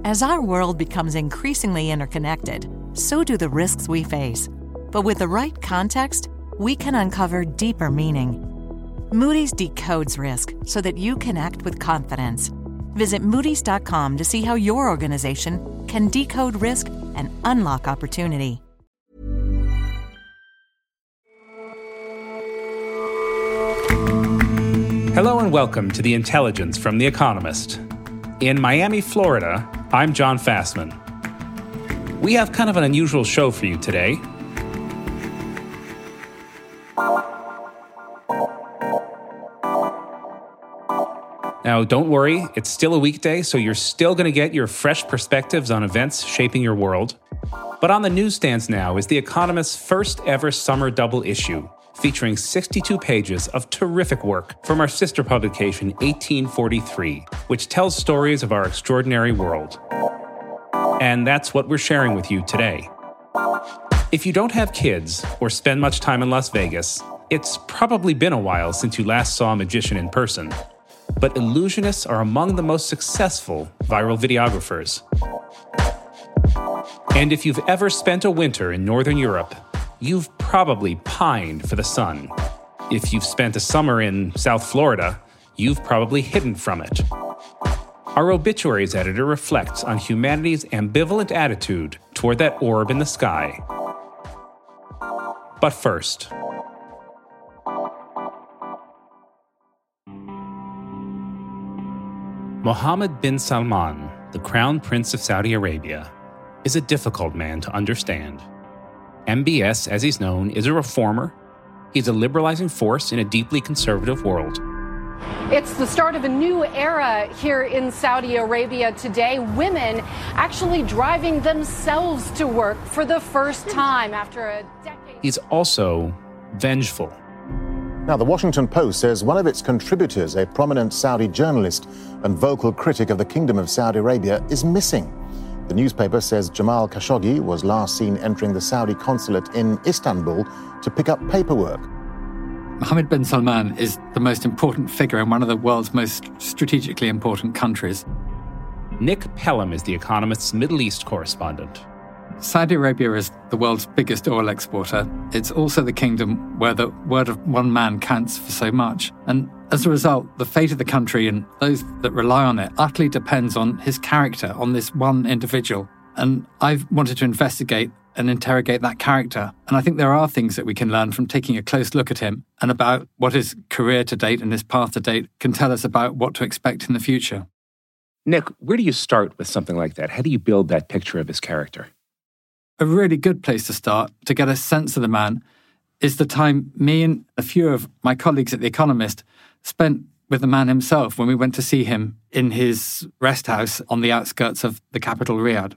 As our world becomes increasingly interconnected, so do the risks we face. But with the right context, we can uncover deeper meaning. Moody's decodes risk so that you can act with confidence. Visit Moody's.com to see how your organization can decode risk and unlock opportunity. Hello and welcome to The Intelligence from The Economist. In Miami, Florida, I'm John Fassman. We have kind of an unusual show for you today. Now, don't worry, it's still a weekday, so you're still going to get your fresh perspectives on events shaping your world. But on the newsstands now is The Economist's first ever summer double issue, featuring 62 pages of terrific work from our sister publication, 1843, which tells stories of our extraordinary world. And that's what we're sharing with you today. If you don't have kids or spend much time in Las Vegas, it's probably been a while since you last saw a magician in person. But illusionists are among the most successful viral videographers. And if you've ever spent a winter in Northern Europe, you've probably pined for the sun. If you've spent a summer in South Florida, you've probably hidden from it. Our obituaries editor reflects on humanity's ambivalent attitude toward that orb in the sky. But first, Mohammed bin Salman, the Crown Prince of Saudi Arabia, is a difficult man to understand. MBS, as he's known, is a reformer. He's a liberalizing force in a deeply conservative world. It's the start of a new era here in Saudi Arabia today. Women actually driving themselves to work for the first time after a decade. He's also vengeful. Now, the Washington Post says one of its contributors, a prominent Saudi journalist and vocal critic of the Kingdom of Saudi Arabia, is missing. The newspaper says Jamal Khashoggi was last seen entering the Saudi consulate in Istanbul to pick up paperwork. Mohammed bin Salman is the most important figure in one of the world's most strategically important countries. Nick Pelham is The Economist's Middle East correspondent. Saudi Arabia is the world's biggest oil exporter. It's also the kingdom where the word of one man counts for so much. And as a result, the fate of the country and those that rely on it utterly depends on his character, on this one individual. And I've wanted to investigate and interrogate that character. And I think there are things that we can learn from taking a close look at him and about what his career to date and his path to date can tell us about what to expect in the future. Nick, where do you start with something like that? How do you build that picture of his character? A really good place to start to get a sense of the man is the time me and a few of my colleagues at The Economist spent with the man himself when we went to see him in his rest house on the outskirts of the capital, Riyadh.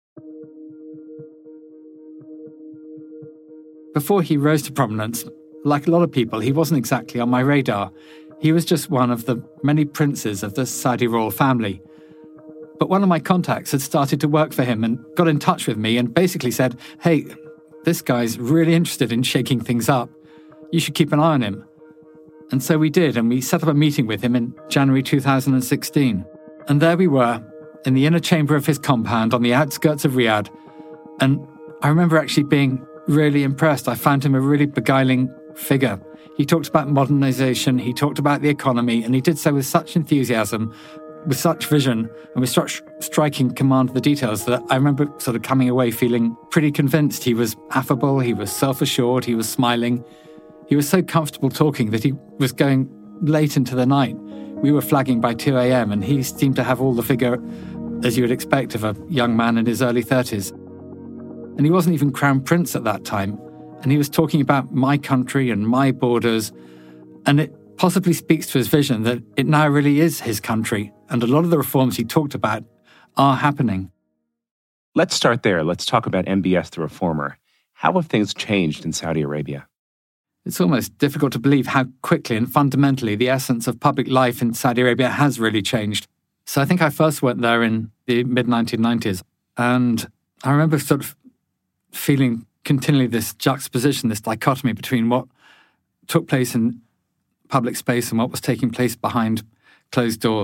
Before he rose to prominence, like a lot of people, he wasn't exactly on my radar. He was just one of the many princes of the Saudi royal family. But one of my contacts had started to work for him and got in touch with me and basically said, hey, this guy's really interested in shaking things up. You should keep an eye on him. And so we did, and we set up a meeting with him in January 2016. And there we were, in the inner chamber of his compound on the outskirts of Riyadh. And I remember actually being really impressed. I found him a really beguiling figure. He talked about modernization, he talked about the economy, and he did so with such enthusiasm, with such vision, and with such striking command of the details that I remember sort of coming away feeling pretty convinced. He was affable, he was self-assured, he was smiling. He was so comfortable talking that he was going late into the night. We were flagging by 2 a.m. and he seemed to have all the figure, as you would expect, of a young man in his early 30s. And he wasn't even Crown Prince at that time. And he was talking about my country and my borders. And it possibly speaks to his vision that it now really is his country. And a lot of the reforms he talked about are happening. Let's start there. Let's talk about MBS the Reformer. How have things changed in Saudi Arabia? It's almost difficult to believe how quickly and fundamentally the essence of public life in Saudi Arabia has really changed. So I think I first went there in the mid-1990s. And I remember sort of feeling continually this juxtaposition, this dichotomy between what took place in public space and what was taking place behind closed doors.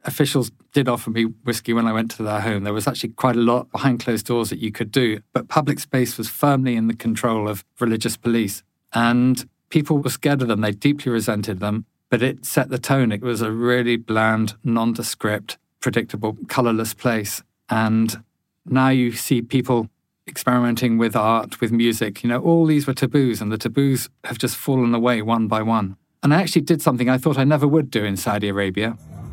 officials did offer me whiskey when I went to their home. There was actually quite a lot behind closed doors that you could do, but public space was firmly in the control of religious police. And people were scared of them. They deeply resented them, but it set the tone. It was a really bland, nondescript, predictable, colourless place. And now you see people experimenting with art, with music. All these were taboos, and the taboos have just fallen away one by one. And I actually did something I thought I never would do in Saudi Arabia.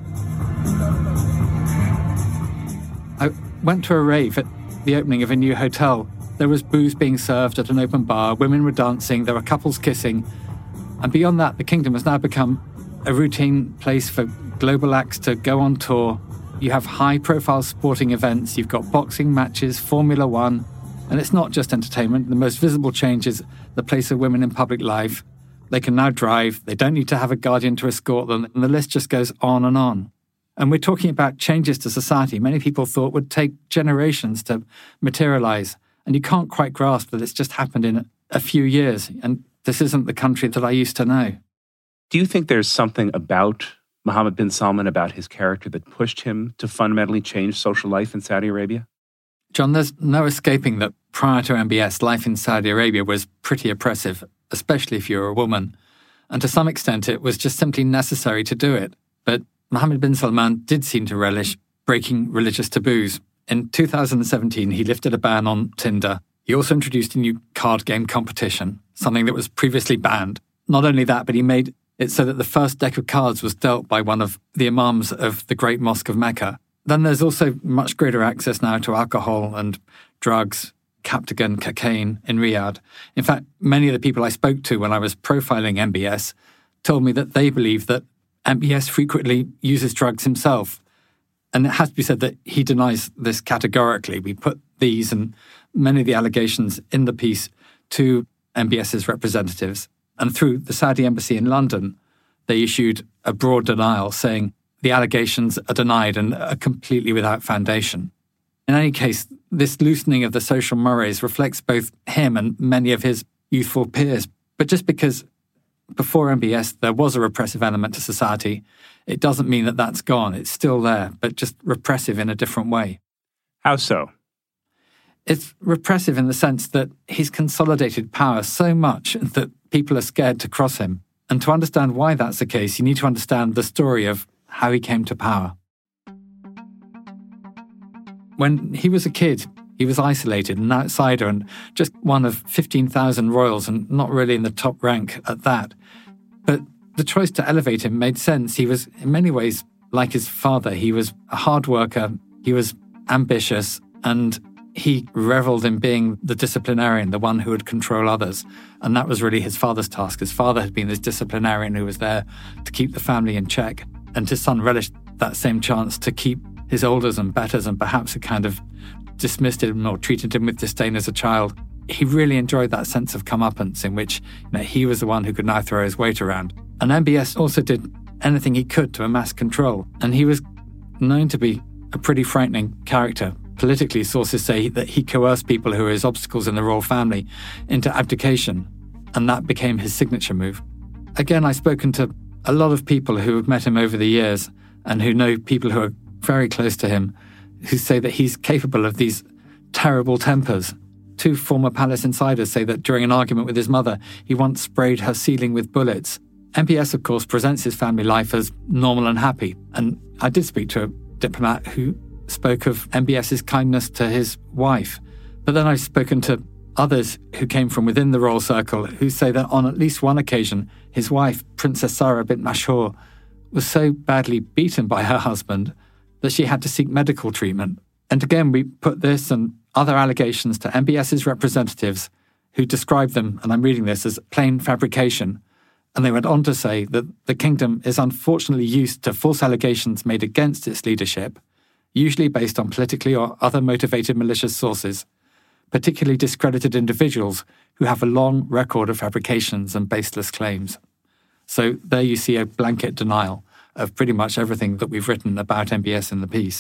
I went to a rave at the opening of a new hotel. There was booze being served at an open bar, women were dancing, there were couples kissing. And beyond that, the kingdom has now become a routine place for global acts to go on tour. You have high-profile sporting events, you've got boxing matches, Formula One, and it's not just entertainment. The most visible change is the place of women in public life. They can now drive, they don't need to have a guardian to escort them, and the list just goes on and on. And we're talking about changes to society many people thought would take generations to materialize. And you can't quite grasp that it's just happened in a few years. And this isn't the country that I used to know. Do you think there's something about Mohammed bin Salman, about his character, that pushed him to fundamentally change social life in Saudi Arabia? John, there's no escaping that prior to MBS, life in Saudi Arabia was pretty oppressive, especially if you're a woman. And to some extent, it was just simply necessary to do it. But Mohammed bin Salman did seem to relish breaking religious taboos. In 2017, he lifted a ban on Tinder. He also introduced a new card game competition, something that was previously banned. Not only that, but he made it so that the first deck of cards was dealt by one of the imams of the Great Mosque of Mecca. Then there's also much greater access now to alcohol and drugs, Captagon, cocaine in Riyadh. In fact, many of the people I spoke to when I was profiling MBS told me that they believe that MBS frequently uses drugs himself. And it has to be said that he denies this categorically. We put these and many of the allegations in the piece to MBS's representatives. And through the Saudi embassy in London, they issued a broad denial saying the allegations are denied and are completely without foundation. In any case, this loosening of the social mores reflects both him and many of his youthful peers. But just because before MBS there was a repressive element to society, it doesn't mean that that's gone. It's still there, but just repressive in a different way. How so? It's repressive in the sense that he's consolidated power so much that people are scared to cross him. And to understand why that's the case, you need to understand the story of how he came to power. When he was a kid, he was isolated, an outsider, and just one of 15,000 royals, and not really in the top rank at that. But the choice to elevate him made sense. He was, in many ways, like his father. He was a hard worker, he was ambitious, and he revelled in being the disciplinarian, the one who would control others. And that was really his father's task. His father had been this disciplinarian who was there to keep the family in check. And his son relished that same chance to keep his olders and betters, and perhaps had kind of dismissed him or treated him with disdain as a child. He really enjoyed that sense of comeuppance in which he was the one who could now throw his weight around. And MBS also did anything he could to amass control. And he was known to be a pretty frightening character. Politically, sources say that he coerced people who were his obstacles in the royal family into abdication, and that became his signature move. Again, I've spoken to a lot of people who have met him over the years and who know people who are very close to him, who say that he's capable of these terrible tempers. 2 former palace insiders say that during an argument with his mother, he once sprayed her ceiling with bullets. MBS, of course, presents his family life as normal and happy. And I did speak to a diplomat who spoke of MBS's kindness to his wife. But then I've spoken to others who came from within the royal circle who say that on at least one occasion, his wife, Princess Sarah bint Mashhur, was so badly beaten by her husband that she had to seek medical treatment. And again, we put this and other allegations to MBS's representatives who described them, and I'm reading this, as plain fabrication. And they went on to say that the kingdom is unfortunately used to false allegations made against its leadership, usually based on politically or other motivated malicious sources, particularly discredited individuals who have a long record of fabrications and baseless claims. So there you see a blanket denial of pretty much everything that we've written about MBS in the piece.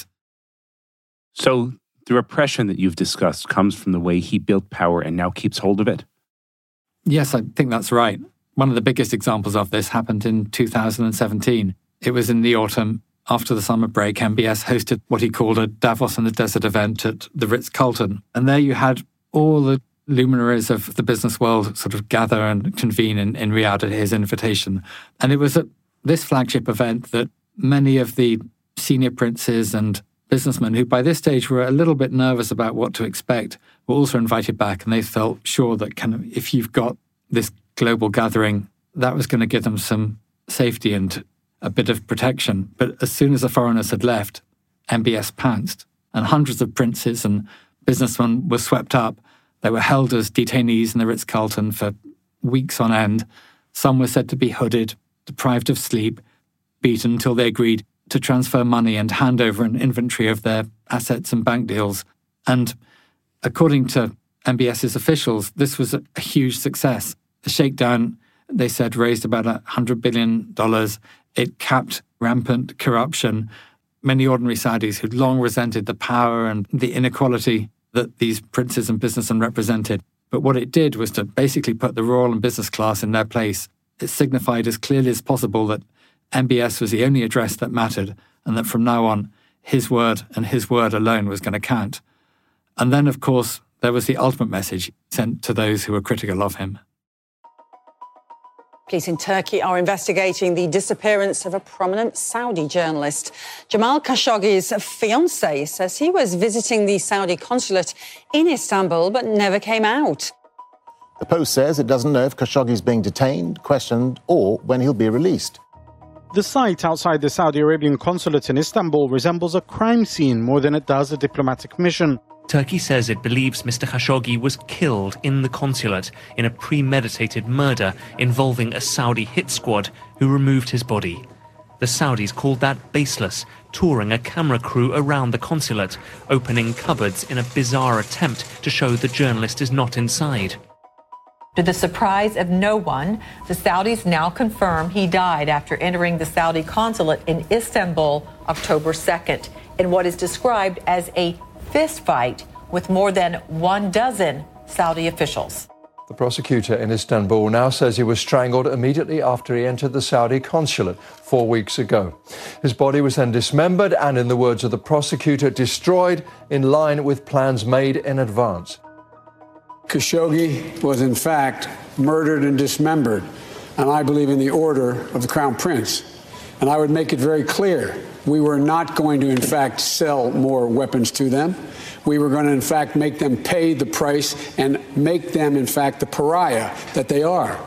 So the repression that you've discussed comes from the way he built power and now keeps hold of it? Yes, I think that's right. One of the biggest examples of this happened in 2017. It was in the autumn after the summer break, MBS hosted what he called a Davos in the Desert event at the Ritz-Carlton. And there you had all the luminaries of the business world sort of gather and convene in Riyadh at his invitation. And it was at this flagship event that many of the senior princes and businessmen who by this stage were a little bit nervous about what to expect were also invited back, and they felt sure that if you've got this global gathering, that was going to give them some safety and a bit of protection. But as soon as the foreigners had left, MBS pounced, and hundreds of princes and businessmen were swept up. They were held as detainees in the Ritz-Carlton for weeks on end. Some were said to be hooded, deprived of sleep, beaten until they agreed to transfer money and hand over an inventory of their assets and bank deals. And according to MBS's officials, this was a huge success. The shakedown, they said, raised about $100 billion. It capped rampant corruption. Many ordinary Saudis who'd long resented the power and the inequality that these princes and businessmen represented. But what it did was to basically put the royal and business class in their place. It signified as clearly as possible that MBS was the only address that mattered, and that from now on, his word and his word alone was going to count. And then, of course, there was the ultimate message sent to those who were critical of him. Police in Turkey are investigating the disappearance of a prominent Saudi journalist. Jamal Khashoggi's fiancée says he was visiting the Saudi consulate in Istanbul but never came out. The Post says it doesn't know if Khashoggi's being detained, questioned, or when he'll be released. The site outside the Saudi Arabian consulate in Istanbul resembles a crime scene more than it does a diplomatic mission. Turkey says it believes Mr. Khashoggi was killed in the consulate in a premeditated murder involving a Saudi hit squad who removed his body. The Saudis called that baseless, touring a camera crew around the consulate, opening cupboards in a bizarre attempt to show the journalist is not inside. To the surprise of no one, the Saudis now confirm he died after entering the Saudi consulate in Istanbul October 2nd in what is described as a fist fight with more than 12 Saudi officials. The prosecutor in Istanbul now says he was strangled immediately after he entered the Saudi consulate 4 weeks ago. His body was then dismembered and, in the words of the prosecutor, destroyed in line with plans made in advance. Khashoggi was in fact murdered and dismembered, and I believe in the order of the Crown Prince. And I would make it very clear, we were not going to in fact sell more weapons to them. We were going to in fact make them pay the price and make them in fact the pariah that they are.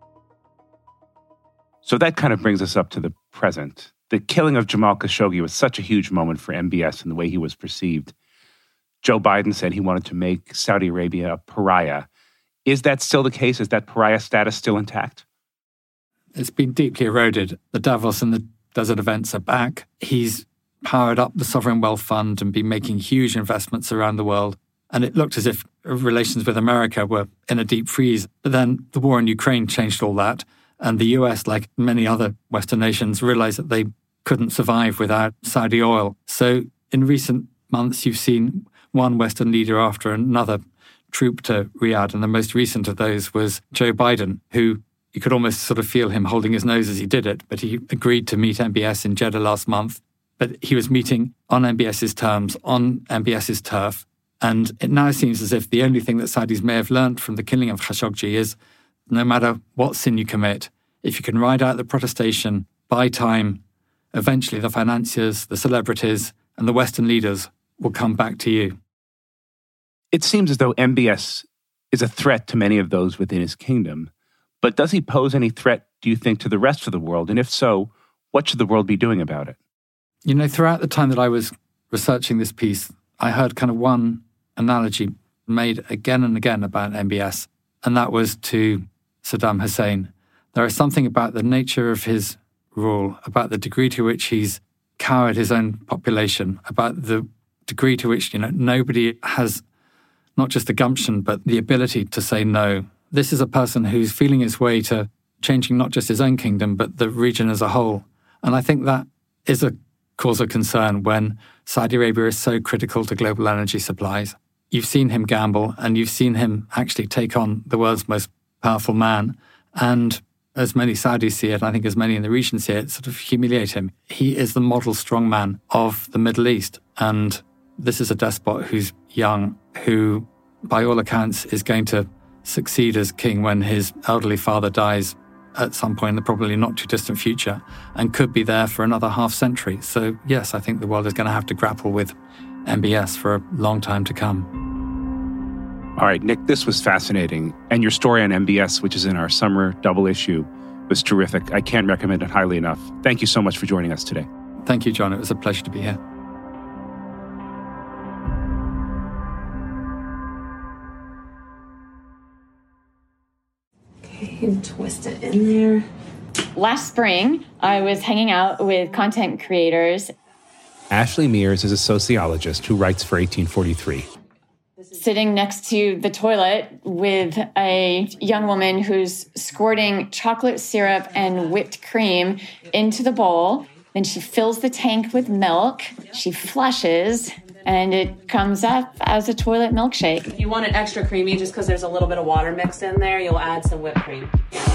So that kind of brings us up to the present. The killing of Jamal Khashoggi was such a huge moment for MBS and the way he was perceived. Joe Biden said he wanted to make Saudi Arabia a pariah. Is that still the case? Is that pariah status still intact? It's been deeply eroded. The Davos and the Desert events are back. He's powered up the Sovereign Wealth Fund and been making huge investments around the world. And it looked as if relations with America were in a deep freeze. But then the war in Ukraine changed all that. And the US, like many other Western nations, realized that they couldn't survive without Saudi oil. So in recent months, you've seen one Western leader after another troop to Riyadh. And the most recent of those was Joe Biden, who you could almost sort of feel him holding his nose as he did it. But he agreed to meet MBS in Jeddah last month. But he was meeting on MBS's terms, on MBS's turf. And it now seems as if the only thing that Saudis may have learned from the killing of Khashoggi is no matter what sin you commit, if you can ride out the protestation, buy time, eventually the financiers, the celebrities, and the Western leaders will come back to you. It seems as though MBS is a threat to many of those within his kingdom. But does he pose any threat, do you think, to the rest of the world? And if so, what should the world be doing about it? You know, throughout the time that I was researching this piece, I heard kind of one analogy made again and again about MBS, and that was to Saddam Hussein. There is something about the nature of his rule, about the degree to which he's cowed his own population, about the degree to which, nobody has not just the gumption, but the ability to say no. This is a person who's feeling his way to changing not just his own kingdom, but the region as a whole. And I think that is a cause of concern when Saudi Arabia is so critical to global energy supplies. You've seen him gamble, and you've seen him actually take on the world's most powerful man. And as many Saudis see it, and I think as many in the region see it, sort of humiliate him. He is the model strongman of the Middle East. And this is a despot who's young, who, by all accounts, is going to succeed as king when his elderly father dies at some point in the probably not too distant future, and could be there for another half century. So yes, I think the world is going to have to grapple with MBS for a long time to come. All right, Nick, this was fascinating. And your story on MBS, which is in our summer double issue, was terrific. I can't recommend it highly enough. Thank you so much for joining us today. Thank you, John. It was a pleasure to be here. And twist it in there. Last spring, I was hanging out with content creators. Ashley Mears is a sociologist who writes for 1843. Sitting next to the toilet with a young woman who's squirting chocolate syrup and whipped cream into the bowl. Then she fills the tank with milk. She flushes, and it comes up as a toilet milkshake. If you want it extra creamy, just because there's a little bit of water mixed in there, you'll add some whipped cream.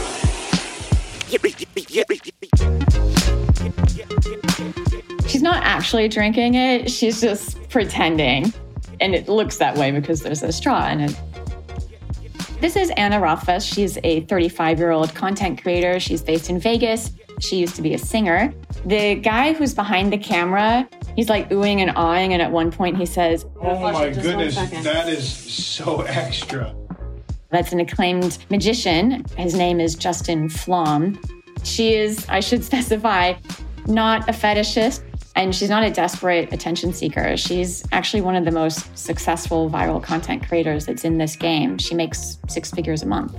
She's not actually drinking it. She's just pretending. And it looks that way because there's a straw in it. This is Anna Rothfuss. She's a 35-year-old content creator. She's based in Vegas. She used to be a singer. The guy who's behind the camera, he's like oohing and ahhing, and at one point he says, "Oh my goodness, that is so extra." That's an acclaimed magician. His name is Justin Flom. She is, I should specify, not a fetishist, and she's not a desperate attention seeker. She's actually one of the most successful viral content creators that's in this game. She makes 6 figures a month.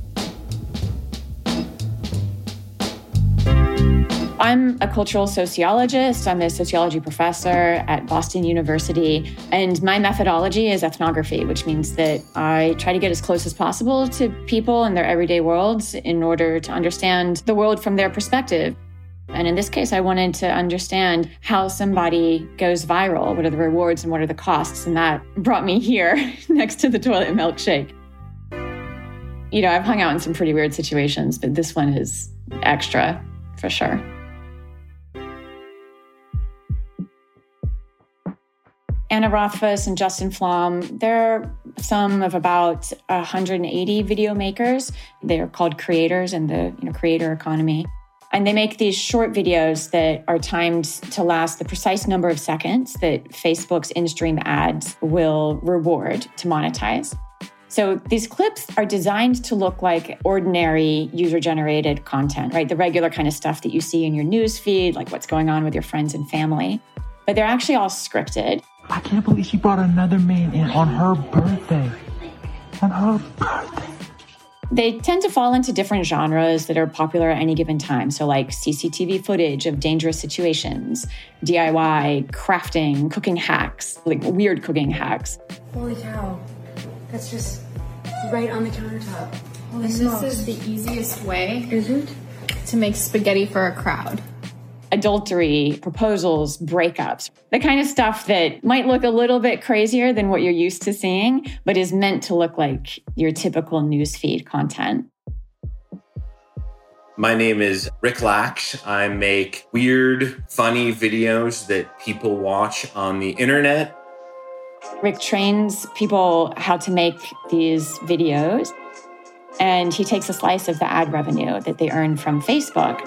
I'm a cultural sociologist. I'm a sociology professor at Boston University. And my methodology is ethnography, which means that I try to get as close as possible to people in their everyday worlds in order to understand the world from their perspective. And in this case, I wanted to understand how somebody goes viral. What are the rewards and what are the costs? And that brought me here next to the toilet milkshake. You know, I've hung out in some pretty weird situations, but this one is extra for sure. Anna Rothfuss and Justin Flom, they're some of about 180 video makers. They're called creators in the creator economy. And they make these short videos that are timed to last the precise number of seconds that Facebook's in-stream ads will reward to monetize. So these clips are designed to look like ordinary user-generated content, right? The regular kind of stuff that you see in your news feed, like what's going on with your friends and family. But they're actually all scripted. I can't believe she brought another man in on her birthday. On her birthday. They tend to fall into different genres that are popular at any given time. So like CCTV footage of dangerous situations, DIY, crafting, cooking hacks, like weird cooking hacks. Holy cow. That's just right on the countertop. And this is the easiest way Is it? to make spaghetti for a crowd. Adultery, proposals, breakups, the kind of stuff that might look a little bit crazier than what you're used to seeing, but is meant to look like your typical newsfeed content. My name is Rick Laksh. I make weird, funny videos that people watch on the internet. Rick trains people how to make these videos, and he takes a slice of the ad revenue that they earn from Facebook.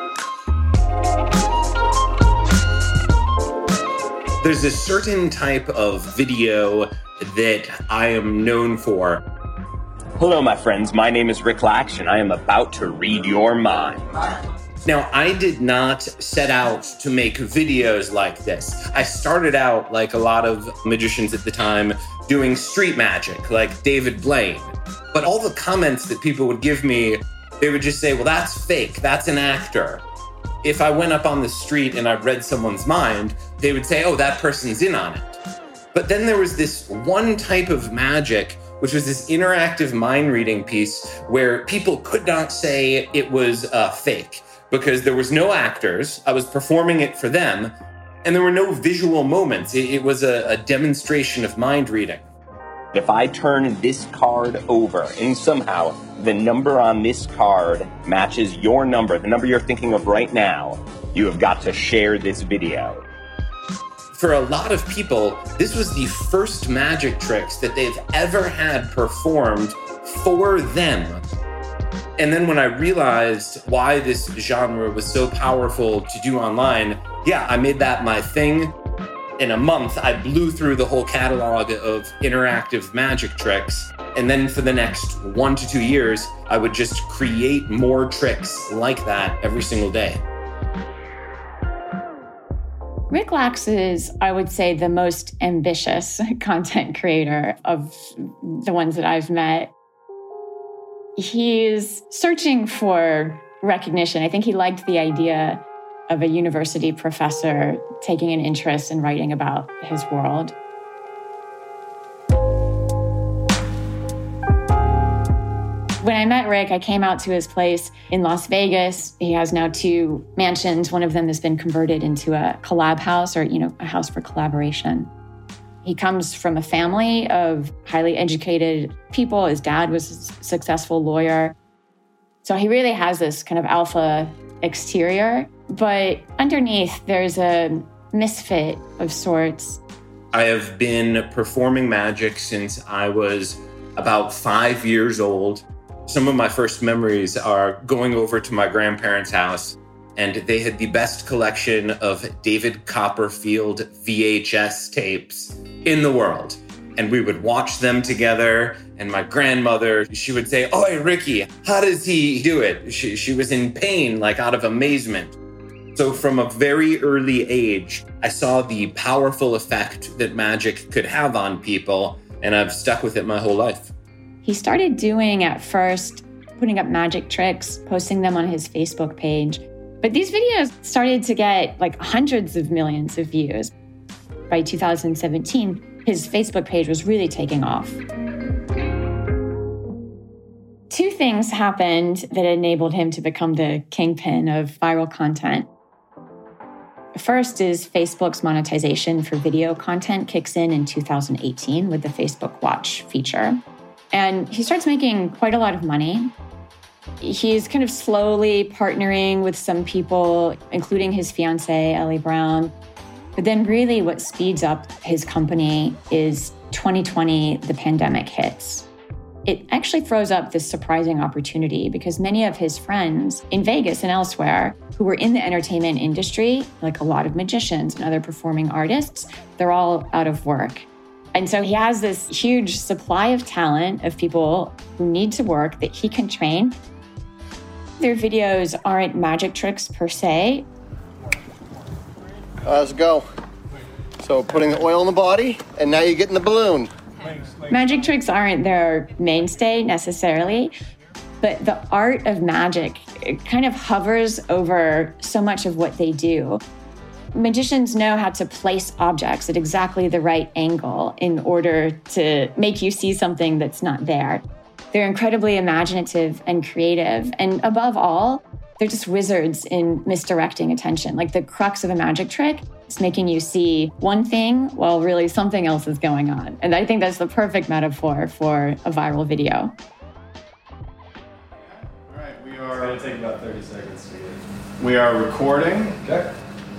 There's a certain type of video that I am known for. Hello, my friends. My name is Rick Laksh, and I am about to read your mind. Now, I did not set out to make videos like this. I started out, like a lot of magicians at the time, doing street magic, like David Blaine. But all the comments that people would give me, they would just say, well, that's fake. That's an actor. If I went up on the street and I read someone's mind, they would say, oh, that person's in on it. But then there was this one type of magic, which was this interactive mind reading piece where people could not say it was fake because there was no actors. I was performing it for them, and there were no visual moments. It was a demonstration of mind reading. If I turn this card over and somehow the number on this card matches your number, the number you're thinking of right now, you have got to share this video. For a lot of people, this was the first magic tricks that they've ever had performed for them. And then when I realized why this genre was so powerful to do online, I made that my thing. In a month, I blew through the whole catalog of interactive magic tricks. And then for the next 1 to 2 years, I would just create more tricks like that every single day. Rick Lax is, I would say, the most ambitious content creator of the ones that I've met. He's searching for recognition. I think he liked the idea of a university professor taking an interest in writing about his world. When I met Rick, I came out to his place in Las Vegas. He has now 2 mansions. One of them has been converted into a collab house, or, a house for collaboration. He comes from a family of highly educated people. His dad was a successful lawyer. So he really has this kind of alpha exterior, but underneath there's a misfit of sorts. I have been performing magic since I was about 5 years old. Some of my first memories are going over to my grandparents' house, and they had the best collection of David Copperfield VHS tapes in the world. And we would watch them together. And my grandmother, she would say, "Oi, Ricky, how does he do it?" She was in pain, like out of amazement. So from a very early age, I saw the powerful effect that magic could have on people, and I've stuck with it my whole life. He started doing, at first, putting up magic tricks, posting them on his Facebook page. But these videos started to get like hundreds of millions of views. By 2017, his Facebook page was really taking off. 2 things happened that enabled him to become the kingpin of viral content. First is Facebook's monetization for video content kicks in 2018 with the Facebook Watch feature. And he starts making quite a lot of money. He's kind of slowly partnering with some people, including his fiancée, Ellie Brown. But then really what speeds up his company is 2020, the pandemic hits. It actually throws up this surprising opportunity because many of his friends in Vegas and elsewhere who were in the entertainment industry, like a lot of magicians and other performing artists, they're all out of work. And so he has this huge supply of talent of people who need to work that he can train. Their videos aren't magic tricks per se. Let's go. So putting the oil in the body, and now you're getting the balloon. Magic tricks aren't their mainstay necessarily, but the art of magic, it kind of hovers over so much of what they do. Magicians know how to place objects at exactly the right angle in order to make you see something that's not there. They're incredibly imaginative and creative, and above all, they're just wizards in misdirecting attention. Like the crux of a magic trick is making you see one thing while really something else is going on. And I think that's the perfect metaphor for a viral video. All right, we are going to take about 30 seconds to get. We are recording. Okay.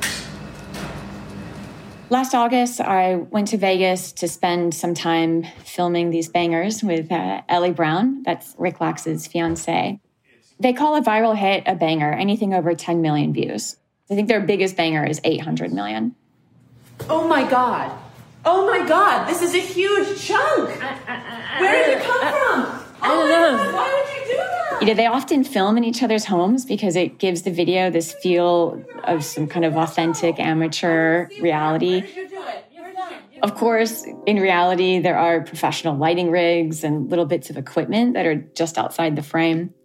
Last August, I went to Vegas to spend some time filming these bangers with Ellie Brown. That's Rick Lax's fiancée. They call a viral hit a banger, anything over 10 million views. I think their biggest banger is 800 million. Oh my God. Oh my God. This is a huge chunk. Where did it come from? I don't know. Why would you do that? You know, they often film in each other's homes because it gives the video this feel of some kind of authentic amateur reality. Of course, in reality, there are professional lighting rigs and little bits of equipment that are just outside the frame.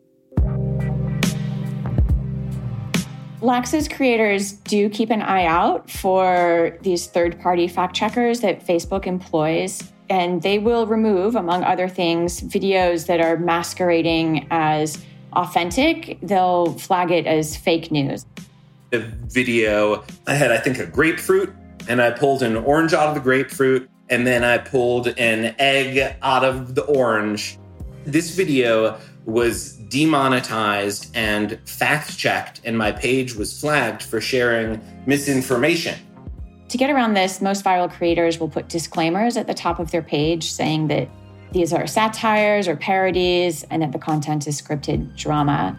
Lax's creators do keep an eye out for these third-party fact-checkers that Facebook employs, and they will remove, among other things, videos that are masquerading as authentic. They'll flag it as fake news. The video, I had, I think, a grapefruit, and I pulled an orange out of the grapefruit, and then I pulled an egg out of the orange. This video was demonetized and fact-checked, and my page was flagged for sharing misinformation. To get around this, most viral creators will put disclaimers at the top of their page saying that these are satires or parodies and that the content is scripted drama.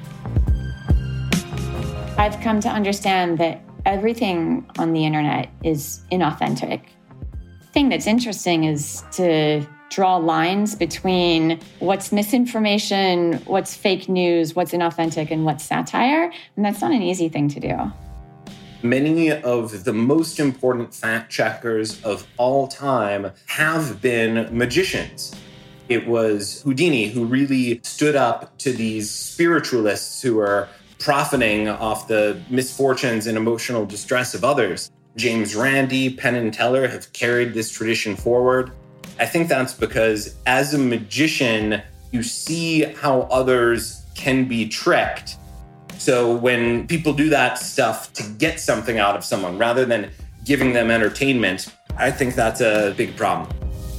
I've come to understand that everything on the internet is inauthentic. The thing that's interesting is to draw lines between what's misinformation, what's fake news, what's inauthentic, and what's satire. And that's not an easy thing to do. Many of the most important fact checkers of all time have been magicians. It was Houdini who really stood up to these spiritualists who are profiting off the misfortunes and emotional distress of others. James Randi, Penn and Teller have carried this tradition forward. I think that's because as a magician, you see how others can be tricked. So when people do that stuff to get something out of someone rather than giving them entertainment, I think that's a big problem.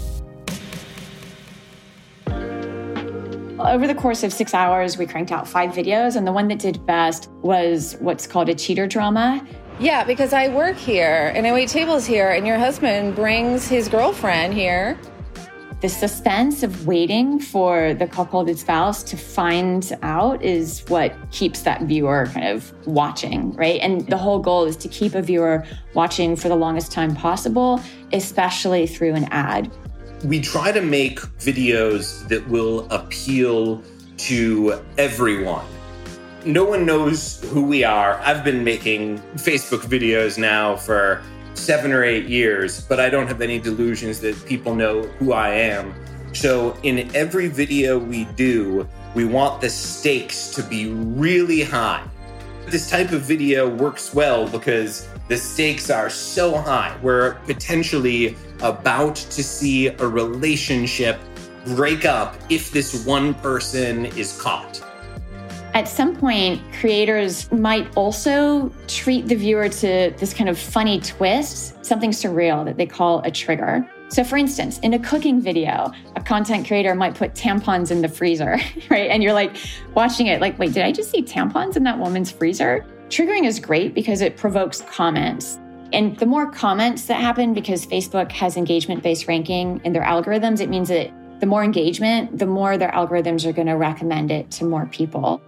Over the course of 6 hours, we cranked out 5 videos, and the one that did best was what's called a cheater drama. Yeah, because I work here and I wait tables here, and your husband brings his girlfriend here. The suspense of waiting for the cuckolded spouse to find out is what keeps that viewer kind of watching, right? And the whole goal is to keep a viewer watching for the longest time possible, especially through an ad. We try to make videos that will appeal to everyone. No one knows who we are. I've been making Facebook videos now for 7 or 8 years, but I don't have any delusions that people know who I am. So in every video we do, we want the stakes to be really high. This type of video works well because the stakes are so high. We're potentially about to see a relationship break up if this one person is caught. At some point, creators might also treat the viewer to this kind of funny twist, something surreal that they call a trigger. So for instance, in a cooking video, a content creator might put tampons in the freezer, right? And you're like watching it like, wait, did I just see tampons in that woman's freezer? Triggering is great because it provokes comments. And the more comments that happen, because Facebook has engagement-based ranking in their algorithms, it means that the more engagement, the more their algorithms are going to recommend it to more people.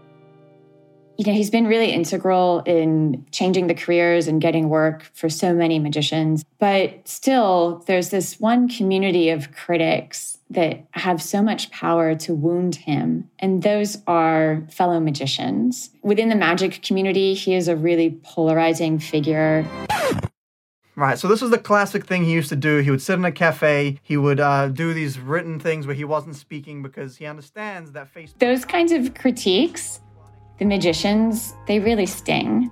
You know, he's been really integral in changing the careers and getting work for so many magicians. But still, there's this one community of critics that have so much power to wound him. And those are fellow magicians. Within the magic community, he is a really polarizing figure. Right, so this is the classic thing he used to do. He would sit in a cafe. He would do these written things where he wasn't speaking because he understands that Facebook... Those kinds of critiques, the magicians, they really sting.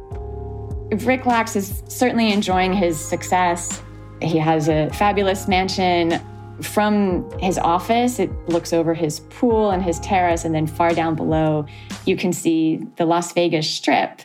Rick Lax is certainly enjoying his success. He has a fabulous mansion. From his office, it looks over his pool and his terrace, and then far down below, you can see the Las Vegas Strip,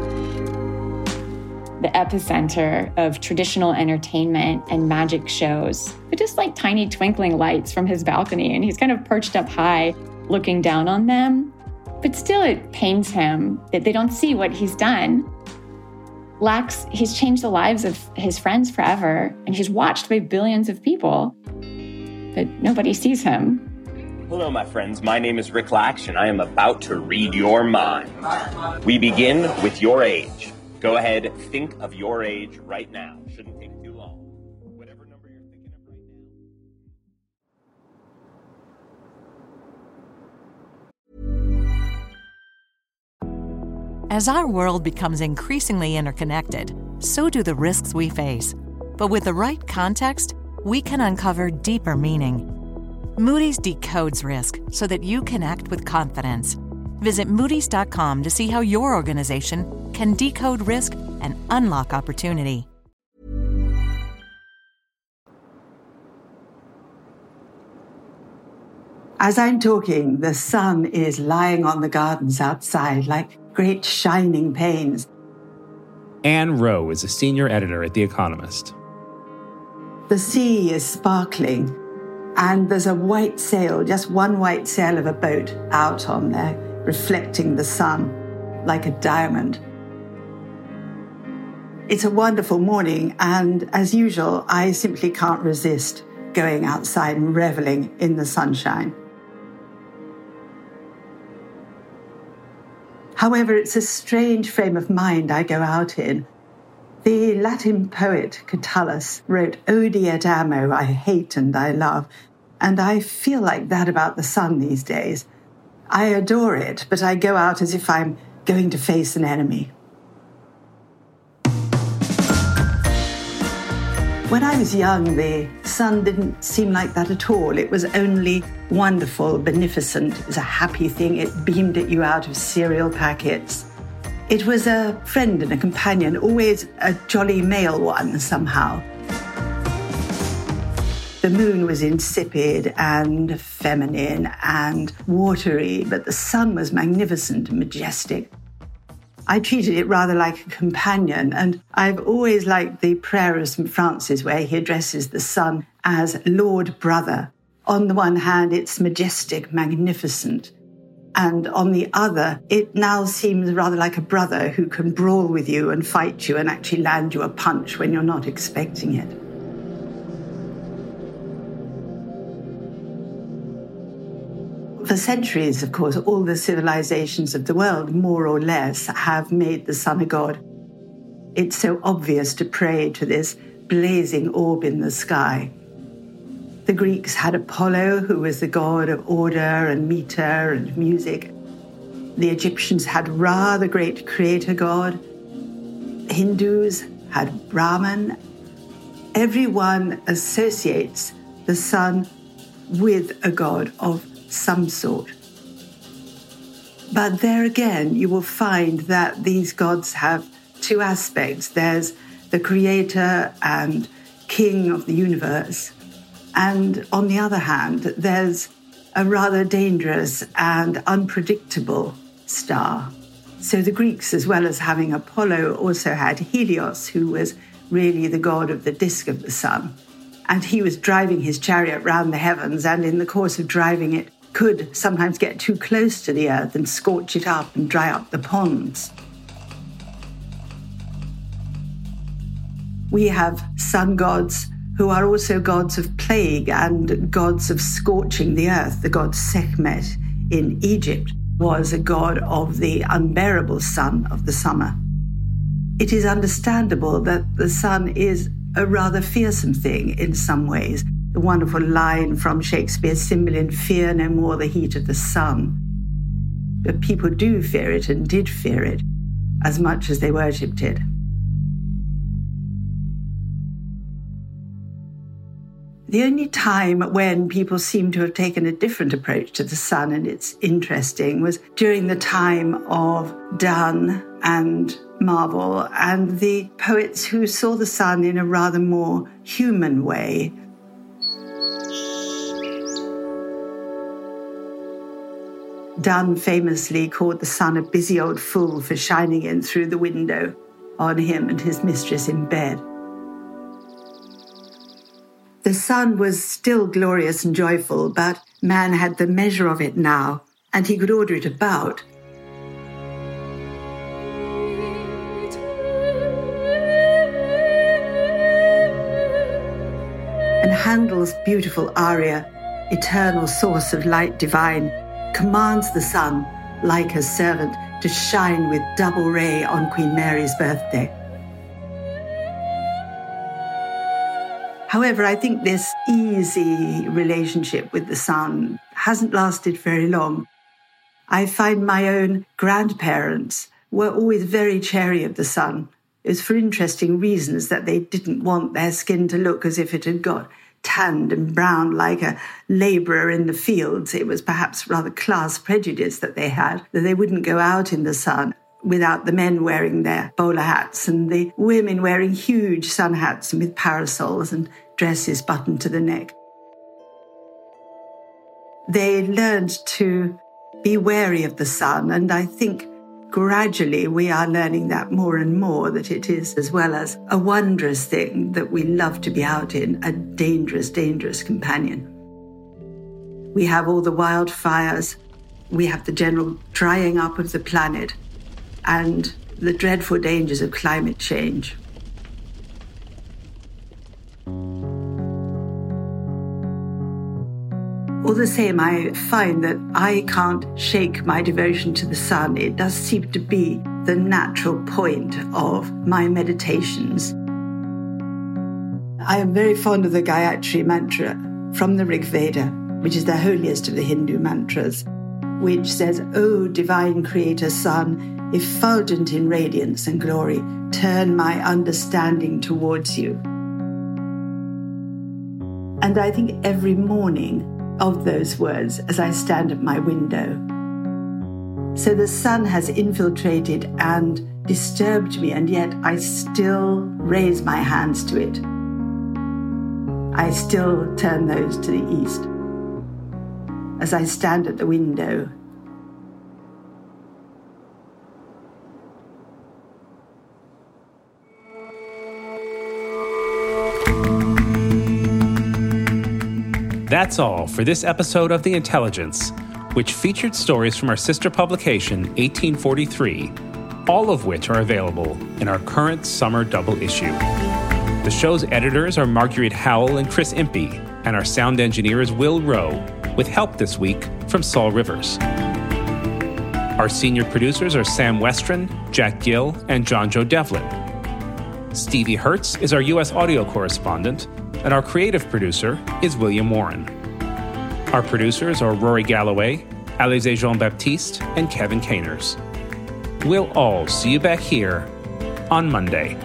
the epicenter of traditional entertainment and magic shows. They're just like tiny twinkling lights from his balcony, and he's kind of perched up high, looking down on them. But still, it pains him that they don't see what he's done. Lax, he's changed the lives of his friends forever, and he's watched by billions of people, but nobody sees him. Hello, my friends. My name is Rick Lax, and I am about to read your mind. We begin with your age. Go ahead, think of your age right now. Shouldn't take too long. Whatever number you're thinking of right now. As our world becomes increasingly interconnected, so do the risks we face. But with the right context, we can uncover deeper meaning. Moody's decodes risk so that you can act with confidence. Visit Moody's.com to see how your organization can decode risk and unlock opportunity. As I'm talking, the sun is lying on the gardens outside like great shining panes. Anne Rowe is a senior editor at The Economist. The sea is sparkling, and there's a white sail, just one white sail of a boat out on there, reflecting the sun like a diamond. It's a wonderful morning, and as usual, I simply can't resist going outside and reveling in the sunshine. However, it's a strange frame of mind I go out in. The Latin poet Catullus wrote, "Odi et amo," I hate and I love, and I feel like that about the sun these days. I adore it, but I go out as if I'm going to face an enemy. When I was young, the sun didn't seem like that at all. It was only wonderful, beneficent. It was a happy thing. It beamed at you out of cereal packets. It was a friend and a companion, always a jolly male one somehow. The moon was insipid and feminine and watery, but the sun was magnificent and majestic. I treated it rather like a companion, and I've always liked the prayer of St. Francis where he addresses the sun as Lord Brother. On the one hand, it's majestic, magnificent, and on the other, it now seems rather like a brother who can brawl with you and fight you and actually land you a punch when you're not expecting it. For centuries, of course, all the civilizations of the world, more or less, have made the sun a god. It's so obvious to pray to this blazing orb in the sky. The Greeks had Apollo, who was the god of order and meter and music. The Egyptians had Ra, the great creator god. Hindus had Brahman. Everyone associates the sun with a god of some sort. But there again, you will find that these gods have two aspects. There's the creator and king of the universe. And on the other hand, there's a rather dangerous and unpredictable star. So the Greeks, as well as having Apollo, also had Helios, who was really the god of the disk of the sun. And he was driving his chariot round the heavens, and in the course of driving it, could sometimes get too close to the earth and scorch it up and dry up the ponds. We have sun gods who are also gods of plague and gods of scorching the earth. The god Sekhmet in Egypt was a god of the unbearable sun of the summer. It is understandable that the sun is a rather fearsome thing in some ways. The wonderful line from Shakespeare's Cymbeline, "Fear no more the heat of the sun." But people do fear it and did fear it as much as they worshipped it. The only time when people seem to have taken a different approach to the sun, and it's interesting, was during the time of Donne and Marvell and the poets who saw the sun in a rather more human way. Donne famously called the sun a busy old fool for shining in through the window on him and his mistress in bed. The sun was still glorious and joyful, but man had the measure of it now, and he could order it about. And Handel's beautiful aria, "Eternal source of light divine," commands the sun, like a servant, to shine with double ray on Queen Mary's birthday. However, I think this easy relationship with the sun hasn't lasted very long. I find my own grandparents were always very chary of the sun. It was for interesting reasons, that they didn't want their skin to look as if it had got tanned and brown like a labourer in the fields. It was perhaps rather class prejudice that they had, that they wouldn't go out in the sun without the men wearing their bowler hats and the women wearing huge sun hats and with parasols and dresses buttoned to the neck. They learned to be wary of the sun, and I think gradually we are learning that more and more, that it is, as well as a wondrous thing that we love to be out in, a dangerous, dangerous companion. We have all the wildfires, we have the general drying up of the planet, and the dreadful dangers of climate change. All the same, I find that I can't shake my devotion to the sun. It does seem to be the natural point of my meditations. I am very fond of the Gayatri mantra from the Rig Veda, which is the holiest of the Hindu mantras, which says, "O divine creator sun, effulgent in radiance and glory, turn my understanding towards you." And I think every morning of those words as I stand at my window. So the sun has infiltrated and disturbed me, and yet I still raise my hands to it. I still turn those to the east. As I stand at the window, That's all for this episode of The Intelligence, which featured stories from our sister publication, 1843, all of which are available in our current summer double issue. The show's editors are Marguerite Howell and Chris Impey, and our sound engineer is Will Rowe, with help this week from Saul Rivers. Our senior producers are Sam Westron, Jack Gill, and John Joe Devlin. Stevie Hertz is our U.S. audio correspondent, and our creative producer is William Warren. Our producers are Rory Galloway, Alizé Jean-Baptiste, and Kevin Caners. We'll all see you back here on Monday.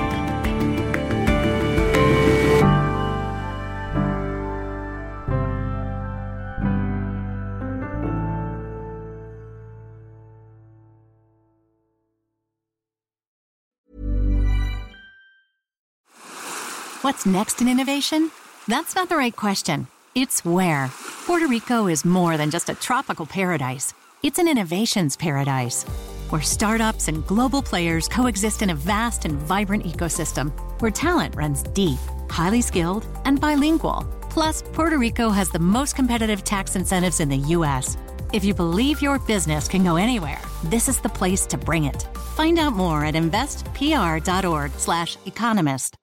What's next in innovation? That's not the right question. It's where. Puerto Rico is more than just a tropical paradise. It's an innovations paradise, where startups and global players coexist in a vast and vibrant ecosystem, where talent runs deep, highly skilled, and bilingual. Plus, Puerto Rico has the most competitive tax incentives in the U.S. If you believe your business can go anywhere, this is the place to bring it. Find out more at investpr.org/economist.